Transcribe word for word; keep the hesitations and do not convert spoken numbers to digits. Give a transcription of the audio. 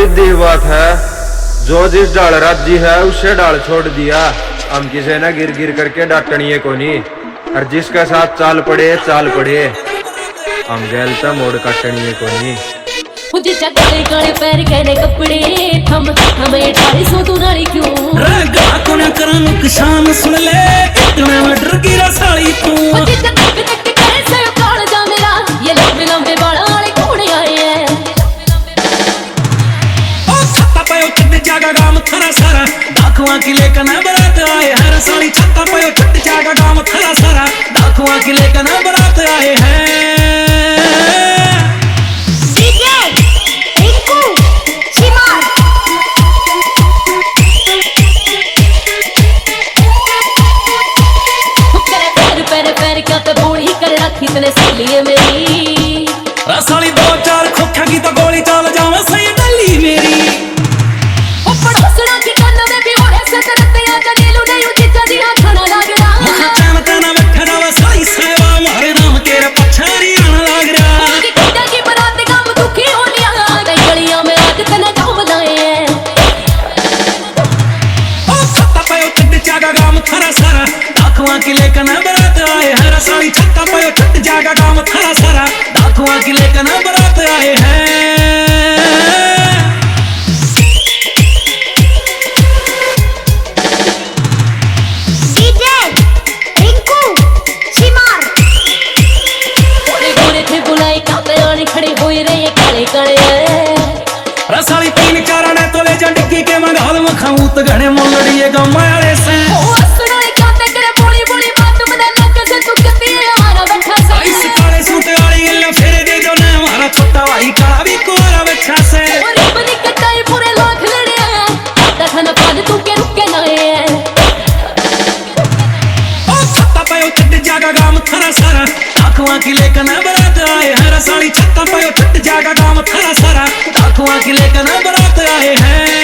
सीधी बात है, जो जिस डाल राजी है उसे डाल छोड़ दिया। हम किसे ना गिर गिर करके डांटनिए को नहीं, और जिसके साथ चाल पड़े चाल पड़े, हम गैलता मोड़ काटनिए को नहीं। मुझे काले काले पैर कहने कपड़े थम हमें ढाई सौ तू नाली क्यों रगा कोने करा नुकसान सुन ले इतने में डर गिरा साली तू। मुझे तक तक कैसे काल जा मेरा ये लंबे लंबे बालों वाले घोड़े आए हैं। ओ छत्ता पे चढ़ जागा गाम थारा सारा दाखुआ की लेकर ना बरात आए हर साली। छत्ता पे चढ़ जागा गाम थारा सारा दाखुआ की लेकर ना बरात आए हैं। कितने सहेली मेरी रसाली दो चार खोखा की तो गोली चल जावे सही डली मेरी। ओ पड़ोसना की कान में भी ओढ़े से तरते आ जा दिलू नहीं उचित दिया खाना लाग रहा मुखा चैन तना बैठा रहा साई सेवा मारे नाम तेरे पछारी आना लाग रहा। की किटा की बरात काम दुखी हो लिया दे गलियां में आज तने गाँव बनाए हैं। ओ छत्ता पे चढ़ जागा गाम थारा सारा दाखुआ की लेकर ना बरात आए हर साली। छत्ता पे चढ़ जागा गाम थारा सारा दाखुआ की लेकर ना बरात आए हैं। खड़े हो रहे काले काले रसाली तीन चार ने तोले जंडकी के मंगाल मखाऊ त घणे मोलड़िए गमाले से। ओ सुनो क्या ते करे बोली बोली बात मना ना कैसे तू कहती है हमारा बैठा से। इस काले सूट वाली गल्ला फेरे दे जो ने हमारा छोटा भाई काला भी कोरा बैठा से। और बनी कटाई पूरे लाख लड़े हैं आता खाना पाद तू के रुके ना है। ओ छत्ता पे चढ़ जागा गाम थारा सारा दाखुआ की लेकर ना बरात आए हर साली। छत्ता पे चढ़ जागा गाम थारा सारा दाखुआ की लेकर ना बरात आए हैं।